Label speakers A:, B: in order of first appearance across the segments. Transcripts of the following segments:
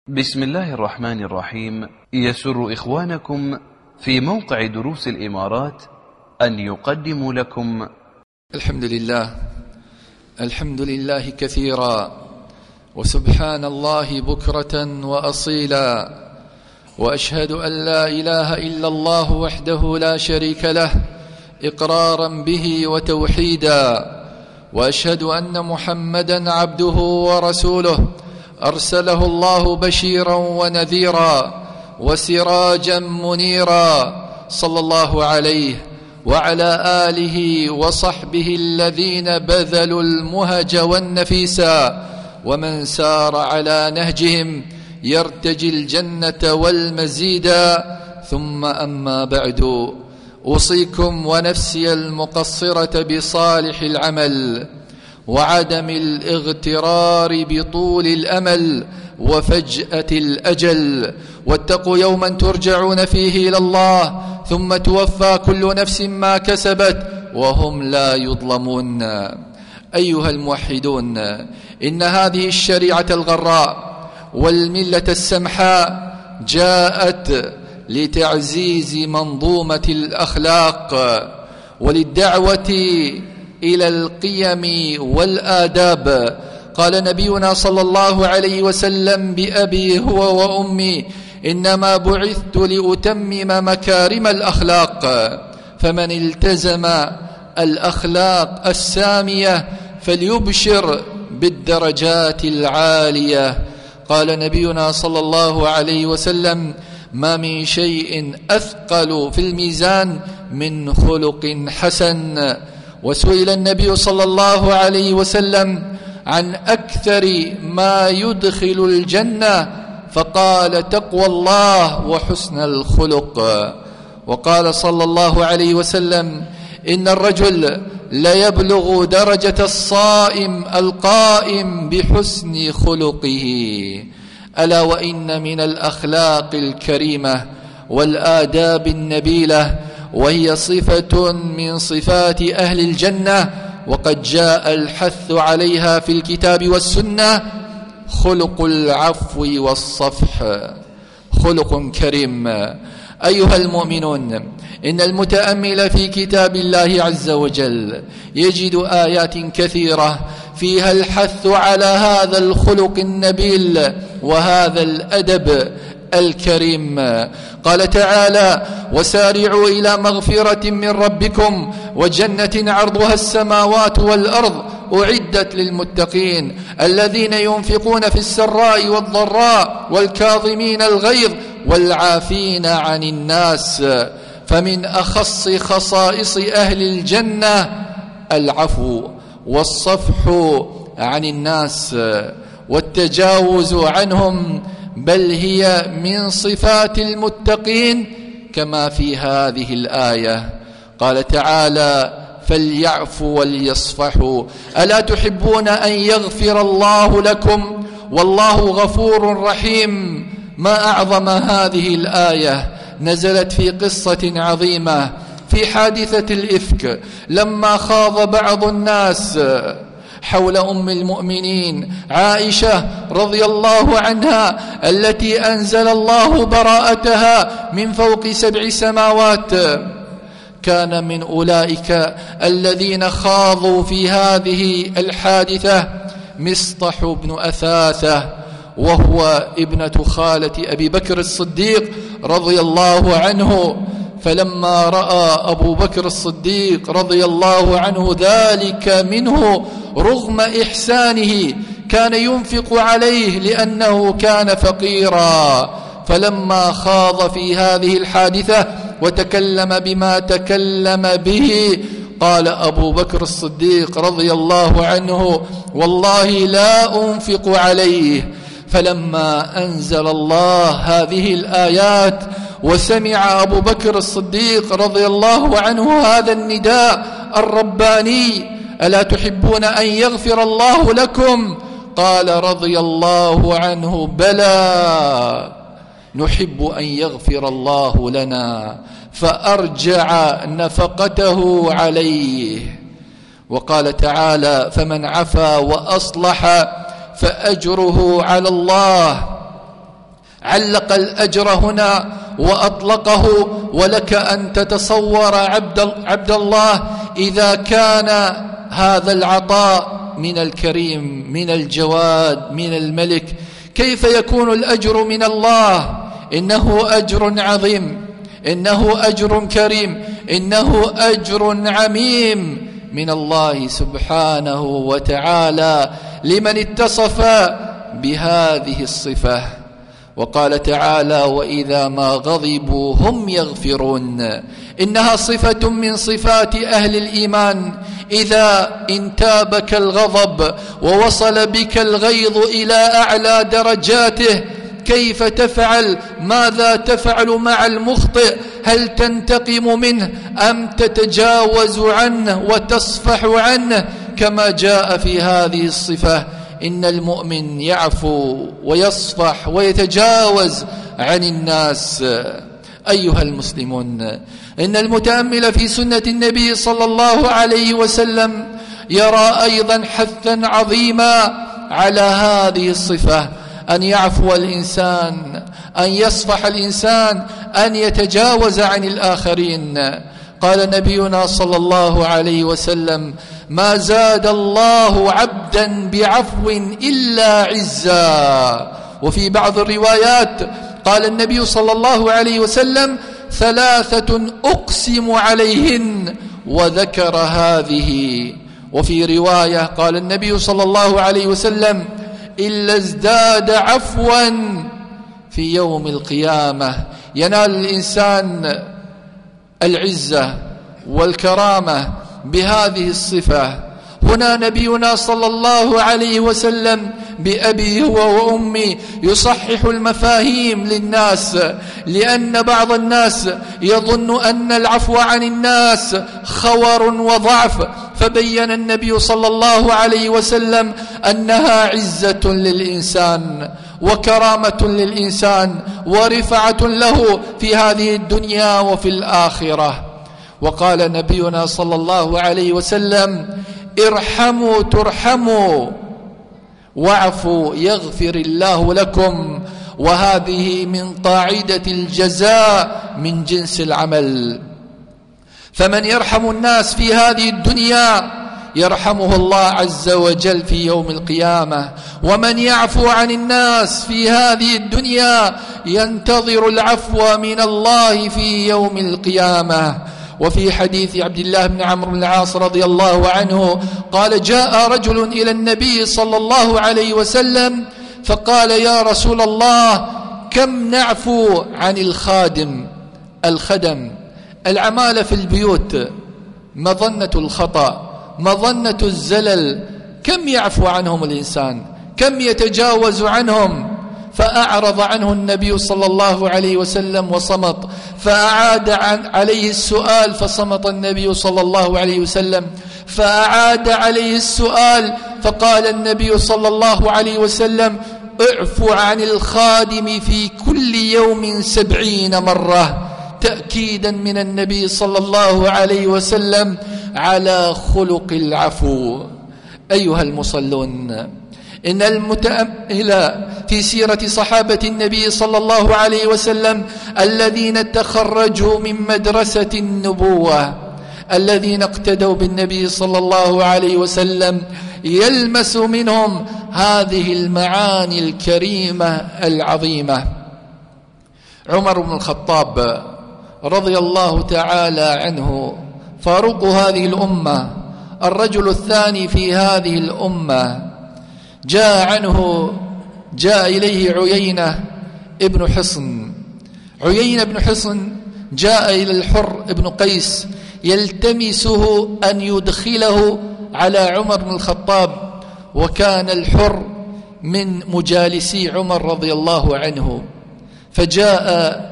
A: بسم الله الرحمن الرحيم. يسر إخوانكم في موقع دروس الإمارات أن يقدموا لكم
B: الحمد لله كثيرا، وسبحان الله بكرة وأصيلا، وأشهد أن لا إله إلا الله وحده لا شريك له إقرارا به وتوحيدا، وأشهد أن محمدا عبده ورسوله أرسله الله بشيرا ونذيرا وسراجا منيرا، صلى الله عليه وعلى آله وصحبه الذين بذلوا المهج والنفيسا، ومن سار على نهجهم يرتجي الجنة والمزيدا. ثم أما بعد، أوصيكم ونفسي المقصرة بصالح العمل وعدم الاغترار بطول الأمل وفجأة الأجل، واتقوا يوما ترجعون فيه إلى الله ثم توفى كل نفس ما كسبت وهم لا يظلمون. أيها الموحدون، إن هذه الشريعة الغراء والملة السمحاء جاءت لتعزيز منظومة الأخلاق وللدعوة إلى القيم والآداب. قال نبينا صلى الله عليه وسلم: بأبي هو وأمي إنما بعثت لأتمم مكارم الأخلاق، فمن التزم الأخلاق السامية فليبشر بالدرجات العالية. قال نبينا صلى الله عليه وسلم: ما من شيء أثقل في الميزان من خلق حسن. وسئل النبي صلى الله عليه وسلم عن أكثر ما يدخل الجنة فقال: تقوى الله وحسن الخلق. وقال صلى الله عليه وسلم: إن الرجل ليبلغ درجة الصائم القائم بحسن خلقه. ألا وإن من الأخلاق الكريمة والآداب النبيلة، وهي صفة من صفات أهل الجنة، وقد جاء الحث عليها في الكتاب والسنة، خلق العفو والصفح، خلق كريم. أيها المؤمنون، إن المتأمل في كتاب الله عز وجل يجد آيات كثيرة فيها الحث على هذا الخلق النبيل وهذا الأدب الكريم. قال تعالى: وسارعوا إلى مغفرة من ربكم وجنة عرضها السماوات والأرض أعدت للمتقين الذين ينفقون في السراء والضراء والكاظمين الغيظ والعافين عن الناس. فمن أخص خصائص أهل الجنة العفو والصفح عن الناس والتجاوز عنهم، بل هي من صفات المتقين كما في هذه الآية. قال تعالى: فليعفوا وليصفحوا ألا تحبون أن يغفر الله لكم والله غفور رحيم. ما أعظم هذه الآية، نزلت في قصة عظيمة في حادثة الإفك، لما خاض بعض الناس حول أم المؤمنين عائشة رضي الله عنها التي أنزل الله براءتها من فوق 7 سماوات. كان من أولئك الذين خاضوا في هذه الحادثة مصطح بن أثاثة، وهو ابنة خالة أبي بكر الصديق رضي الله عنه. فلما رأى أبو بكر الصديق رضي الله عنه ذلك منه رغم إحسانه، كان ينفق عليه لأنه كان فقيرا. فلما خاض في هذه الحادثة وتكلم بما تكلم به، قال أبو بكر الصديق رضي الله عنه: والله لا أنفق عليه. فلما أنزل الله هذه الآيات وسمع أبو بكر الصديق رضي الله عنه هذا النداء الرباني: ألا تحبون أن يغفر الله لكم؟ قال رضي الله عنه: بلى، نحب أن يغفر الله لنا. فأرجع نفقته عليه. وقال تعالى: فمن عفا وأصلح فأجره على الله. علق الأجر هنا وأطلقه. ولك أن تتصور عبد الله إذا كان هذا العطاء من الكريم، من الجواد، من الملك، كيف يكون الأجر من الله؟ إنه أجر عظيم، إنه أجر كريم، إنه أجر عميم من الله سبحانه وتعالى لمن اتصف بهذه الصفة. وقال تعالى: وإذا ما غضبوا هم يغفرون. إنها صفة من صفات أهل الإيمان. إذا انتابك الغضب ووصل بك الغيظ إلى أعلى درجاته، كيف تفعل؟ ماذا تفعل مع المخطئ؟ هل تنتقم منه أم تتجاوز عنه وتصفح عنه؟ كما جاء في هذه الصفة: إن المؤمن يعفو ويصفح ويتجاوز عن الناس. أيها المسلمون، إن المتأمل في سنة النبي صلى الله عليه وسلم يرى أيضا حثا عظيما على هذه الصفة، أن يعفو الإنسان، أن يصفح الإنسان، أن يتجاوز عن الآخرين. قال نبينا صلى الله عليه وسلم: ما زاد الله عبدا بعفو إلا عزا. وفي بعض الروايات قال النبي صلى الله عليه وسلم: 3 أقسم عليهن، وذكر هذه. وفي رواية قال النبي صلى الله عليه وسلم: إلا ازداد عفوا في يوم القيامة. ينال الإنسان العزة والكرامة بهذه الصفة. هنا نبينا صلى الله عليه وسلم بأبي هو وأمي يصحح المفاهيم للناس، لأن بعض الناس يظن أن العفو عن الناس خور وضعف، فبين النبي صلى الله عليه وسلم أنها عزة للإنسان وكرامة للإنسان ورفعة له في هذه الدنيا وفي الآخرة. وقال نبينا صلى الله عليه وسلم: ارحموا ترحموا، واعفوا يغفر الله لكم. وهذه من قاعدة الجزاء من جنس العمل. فمن يرحم الناس في هذه الدنيا يرحمه الله عز وجل في يوم القيامة، ومن يعفو عن الناس في هذه الدنيا ينتظر العفو من الله في يوم القيامة. وفي حديث عبد الله بن عمرو بن العاص رضي الله عنه قال: جاء رجل إلى النبي صلى الله عليه وسلم فقال: يا رسول الله، كم نعفو عن الخدم، العمالة في البيوت، مظنة الخطأ، مظنة الزلل، كم يعفو عنهم الإنسان؟ كم يتجاوز عنهم؟ فأعرض عنه النبي صلى الله عليه وسلم وصمت، فأعاد عليه السؤال فصمت النبي صلى الله عليه وسلم، فأعاد عليه السؤال فقال النبي صلى الله عليه وسلم: اعفو عن الخادم في كل يوم 70 مرة، تأكيدا من النبي صلى الله عليه وسلم على خلق العفو. أيها المصلون، إن المتأمل في سيرة صحابة النبي صلى الله عليه وسلم الذين تخرجوا من مدرسة النبوة، الذين اقتدوا بالنبي صلى الله عليه وسلم، يلمس منهم هذه المعاني الكريمة العظيمة. عمر بن الخطاب رضي الله تعالى عنه، فاروق هذه الأمة، الرجل الثاني في هذه الأمة، جاء إليه عيينة ابن حصن. عيينة بن حصن جاء إلى الحر ابن قيس يلتمسه أن يدخله على عمر بن الخطاب، وكان الحر من مجالسي عمر رضي الله عنه. فجاء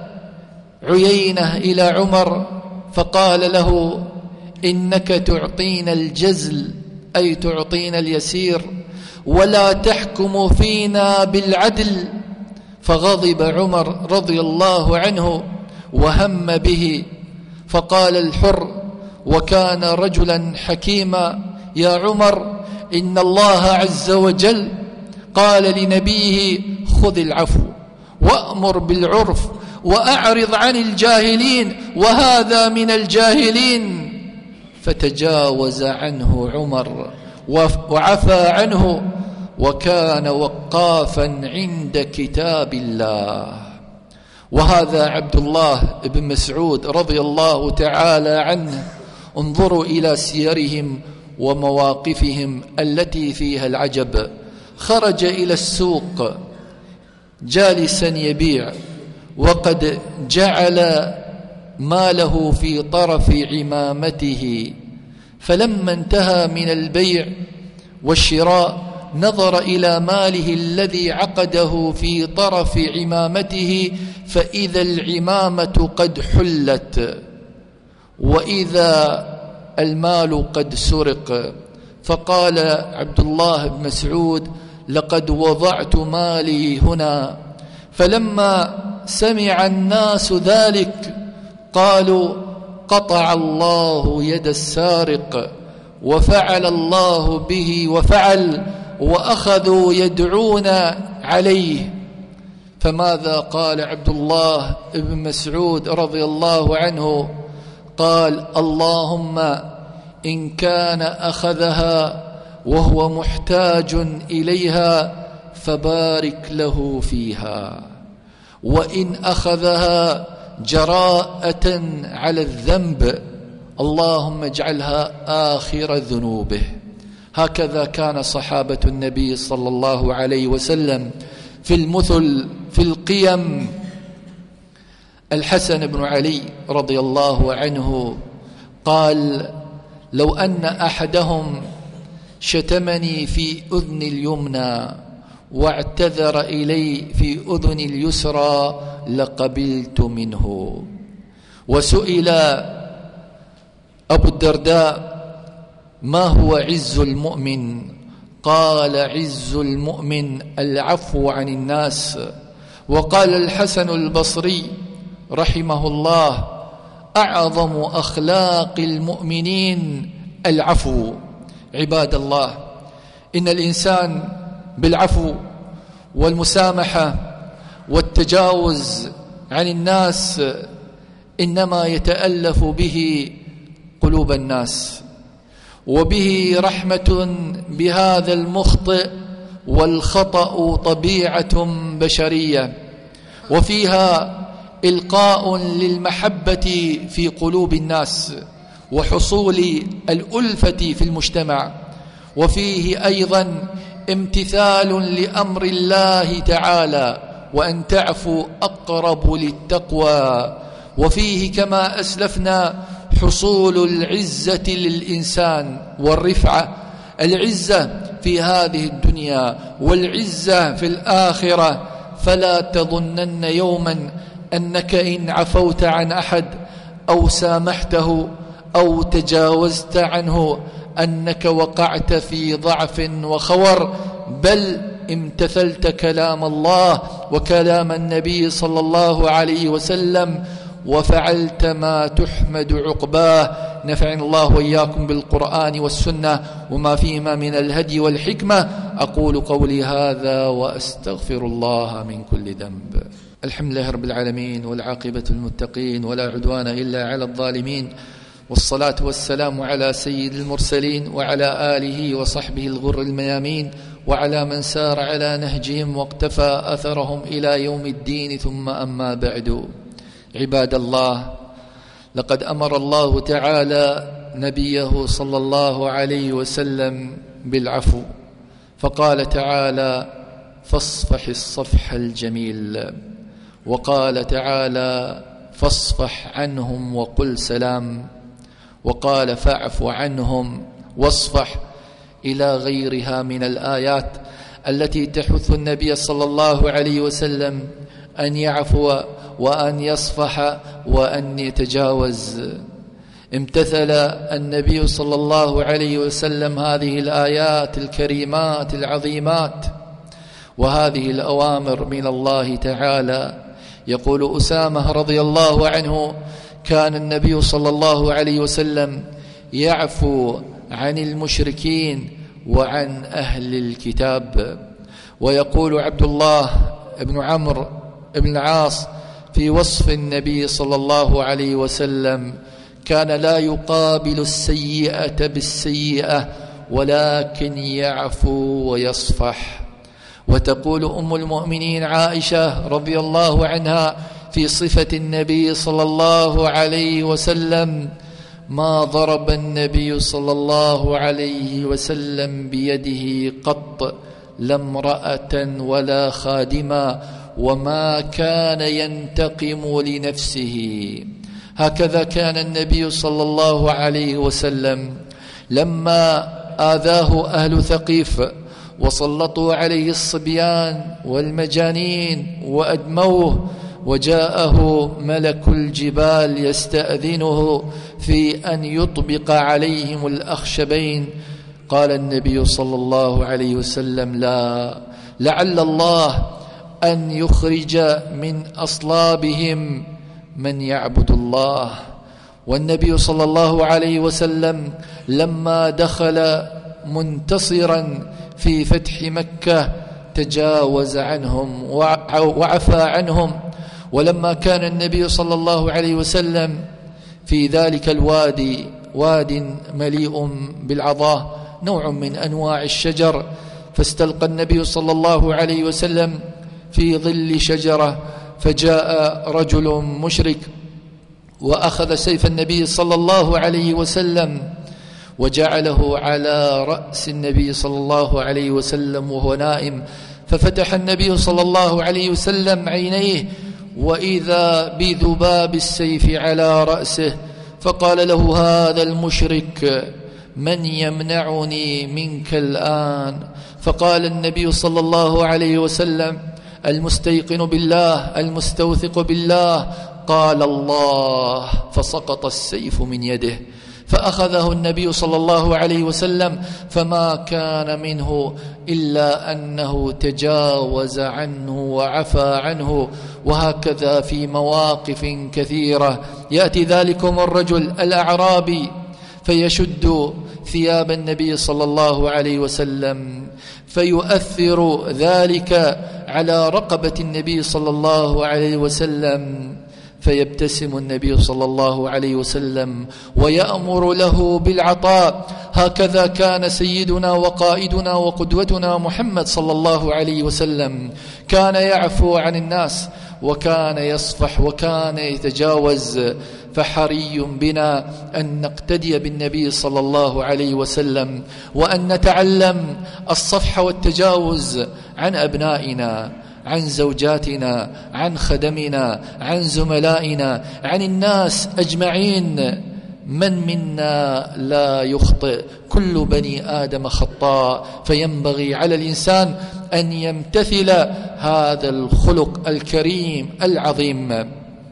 B: عيينة إلى عمر فقال له: إنك تعطينا الجزل، أي تعطينا اليسير، ولا تحكم فينا بالعدل. فغضب عمر رضي الله عنه وهم به، فقال الحر وكان رجلا حكيما: يا عمر، إن الله عز وجل قال لنبيه: خذ العفو وأمر بالعرف وأعرض عن الجاهلين وهذا من الجاهلين. فتجاوز عنه عمر وعفى عنه وكان وقافا عند كتاب الله. وهذا عبد الله بن مسعود رضي الله تعالى عنه. انظروا إلى سيرهم ومواقفهم التي فيها العجب. خرج إلى السوق جالسا يبيع وقد جعل ماله في طرف عمامته، فلما انتهى من البيع والشراء نظر إلى ماله الذي عقده في طرف عمامته فإذا العمامة قد حلت وإذا المال قد سرق. فقال عبد الله بن مسعود: لقد وضعت مالي هنا. فلما سمع الناس ذلك قالوا: قطع الله يد السارق، وفعل الله به وفعل، وأخذوا يدعون عليه. فماذا قال عبد الله بن مسعود رضي الله عنه؟ قال: اللهم إن كان أخذها وهو محتاج إليها فبارك له فيها، وإن أخذها جراءة على الذنب اللهم اجعلها آخر ذنوبه. هكذا كان صحابة النبي صلى الله عليه وسلم في المثل في القيم. الحسن بن علي رضي الله عنه قال: لو أن أحدهم شتمني في أذن اليمنى واعتذر إلي في أذن اليسرى لقبلت منه. وسئل أبو الدرداء: ما هو عز المؤمن؟ قال: عز المؤمن العفو عن الناس. وقال الحسن البصري رحمه الله: أعظم أخلاق المؤمنين العفو. عباد الله، إن الإنسان بالعفو والمسامحة والتجاوز عن الناس إنما يتألف به قلوب الناس، وبه رحمة بهذا المخطئ، والخطأ طبيعة بشرية، وفيها إلقاء للمحبة في قلوب الناس وحصول الألفة في المجتمع، وفيه أيضا امتثال لأمر الله تعالى، وأن تعفوا أقرب للتقوى. وفيه كما أسلفنا حصول العزة للإنسان والرفعة، العزة في هذه الدنيا والعزة في الآخرة. فلا تظنن يوما أنك إن عفوت عن أحد أو سامحته أو تجاوزت عنه أنك وقعت في ضعف وخور، بل امتثلت كلام الله وكلام النبي صلى الله عليه وسلم وفعلت ما تحمد عقباه. نفعني الله وإياكم بالقرآن والسنة وما فيهما من الهدي والحكمة. أقول قولي هذا وأستغفر الله من كل ذنب. الحمد لله رب العالمين، والعاقبة للمتقين، ولا عدوان إلا على الظالمين، والصلاة والسلام على سيد المرسلين وعلى آله وصحبه الغر الميامين، وعلى من سار على نهجهم واقتفى أثرهم إلى يوم الدين. ثم أما بعد، عباد الله، لقد أمر الله تعالى نبيه صلى الله عليه وسلم بالعفو، فقال تعالى: فاصفح الصفح الجميل. وقال تعالى: فاصفح عنهم وقل سلام. وقال: فاعف عنهم واصفح، إلى غيرها من الآيات التي تحث النبي صلى الله عليه وسلم أن يعفو وأن يصفح وأن يتجاوز. امتثل النبي صلى الله عليه وسلم هذه الآيات الكريمات العظيمات وهذه الأوامر من الله تعالى. يقول أسامة رضي الله عنه: كان النبي صلى الله عليه وسلم يعفو عن المشركين وعن أهل الكتاب. ويقول عبد الله بن عمرو بن العاص في وصف النبي صلى الله عليه وسلم: كان لا يقابل السيئة بالسيئة ولكن يعفو ويصفح. وتقول أم المؤمنين عائشة رضي الله عنها في صفة النبي صلى الله عليه وسلم: ما ضرب النبي صلى الله عليه وسلم بيده قط لا امرأة ولا خادما، وما كان ينتقم لنفسه. هكذا كان النبي صلى الله عليه وسلم لما آذاه أهل ثقيف وسلطوا عليه الصبيان والمجانين وأدموه، وجاءه ملك الجبال يستأذنه في أن يطبق عليهم الأخشبين، قال النبي صلى الله عليه وسلم: لا، لعل الله أن يخرج من أصلابهم من يعبد الله. والنبي صلى الله عليه وسلم لما دخل منتصرا في فتح مكة تجاوز عنهم وعفى عنهم. ولما كان النبي صلى الله عليه وسلم في ذلك الوادي، واد مليء بالعضاء، نوع من أنواع الشجر، فاستلقى النبي صلى الله عليه وسلم في ظل شجرة، فجاء رجل مشرك وأخذ سيف النبي صلى الله عليه وسلم وجعله على رأس النبي صلى الله عليه وسلم وهو نائم، ففتح النبي صلى الله عليه وسلم عينيه وإذا بذباب السيف على رأسه، فقال له هذا المشرك: من يمنعني منك الآن؟ فقال النبي صلى الله عليه وسلم: المستيقن بالله المستوثق بالله. قال: الله. فسقط السيف من يده، فأخذه النبي صلى الله عليه وسلم، فما كان منه إلا أنه تجاوز عنه وعفى عنه. وهكذا في مواقف كثيرة يأتي ذلكم الرجل الأعرابي فيشد ثياب النبي صلى الله عليه وسلم، فيؤثر ذلك على رقبة النبي صلى الله عليه وسلم، فيبتسم النبي صلى الله عليه وسلم ويأمر له بالعطاء. هكذا كان سيدنا وقائدنا وقدوتنا محمد صلى الله عليه وسلم، كان يعفو عن الناس وكان يصفح وكان يتجاوز. فحري بنا أن نقتدي بالنبي صلى الله عليه وسلم، وأن نتعلم الصفح والتجاوز عن أبنائنا، عن زوجاتنا، عن خدمنا، عن زملائنا، عن الناس أجمعين. من منا لا يخطئ؟ كل بني آدم خطاء، فينبغي على الإنسان أن يمتثل هذا الخلق الكريم العظيم.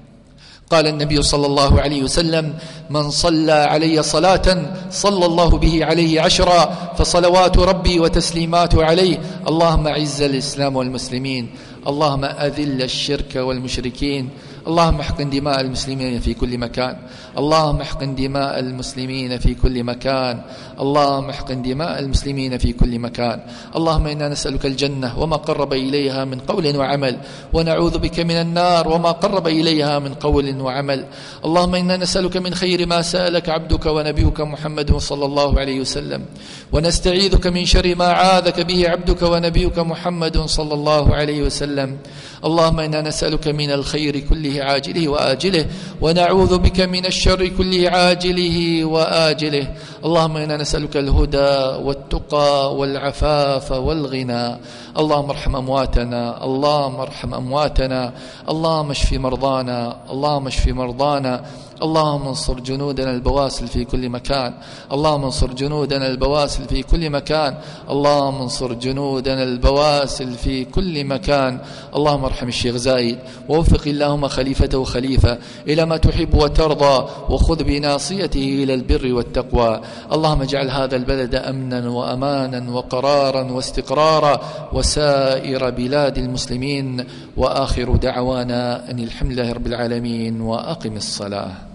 B: قال النبي صلى الله عليه وسلم: من صلى علي صلاة صلى الله به عليه 10، فصلوات ربي وتسليمات عليه. اللهم أعز الإسلام والمسلمين، اللهم أذل الشرك والمشركين، اللهم احقن دماء المسلمين في كل مكان، اللهم احقن دماء المسلمين في كل مكان، اللهم احقن دماء المسلمين في كل مكان. اللهم إنا نسألك الجنة وما قرب إليها من قول وعمل، ونعوذ بك من النار وما قرب إليها من قول وعمل. اللهم إنا نسألك من خير ما سألك عبدك ونبيك محمد صلى الله عليه وسلم، ونستعيذك من شر ما عاذك به عبدك ونبيك محمد صلى الله عليه وسلم. اللهم إنا نسألك من الخير كله عاجله وآجله، ونعوذ بك من الشر كله عاجله وآجله. اللهم إنا نسألك الهدى والتقى والعفاف والغنى. اللهم ارحم أمواتنا، اللهم ارحم أمواتنا، اللهم اشف مرضانا، اللهم اشف مرضانا. اللهم انصر جنودنا البواسل في كل مكان، اللهم انصر جنودنا البواسل في كل مكان، اللهم انصر جنودنا البواسل في كل مكان. اللهم ارحم الشيخ زايد، ووفق اللهم خليفته خليفة إلى ما تحب وترضى، وخذ بناصيته إلى البر والتقوى. اللهم اجعل هذا البلد أمنا وأمانا وقرارا واستقرارا، وسائر بلاد المسلمين. وآخر دعوانا أن الحمد لله رب العالمين، وأقم الصلاة.